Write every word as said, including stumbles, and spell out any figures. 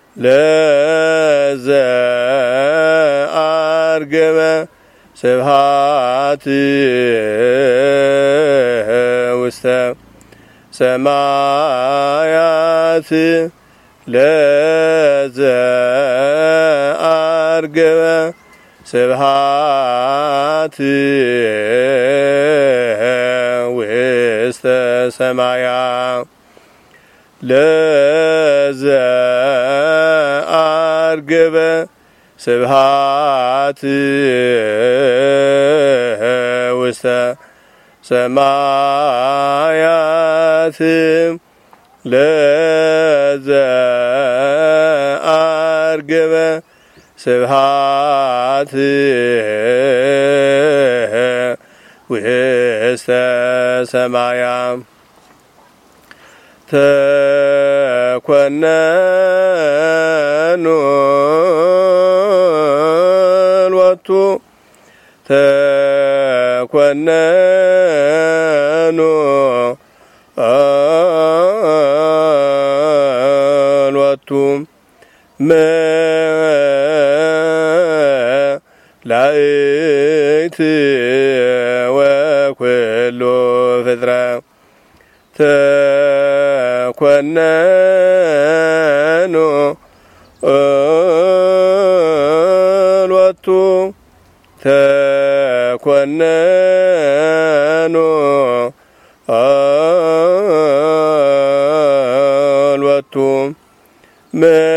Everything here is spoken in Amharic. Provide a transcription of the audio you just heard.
ለዘ አርገበ ስብሐት ውስተ ሰማያት ለዘ አርገበ ስብሐት ውስተ ሰማያት ለዘ አርገበ ስብሐት ውስተ ሰማያት ለዘ አርገበ ስብሐት ውስተ ሰማያት ተኰነኑ ሎቱ ተኰነኑ ሎቱ መላእክት ወኵሉ ፍጥረት ተኰነኑ ሎቱ ተኰነኑ ሎቱ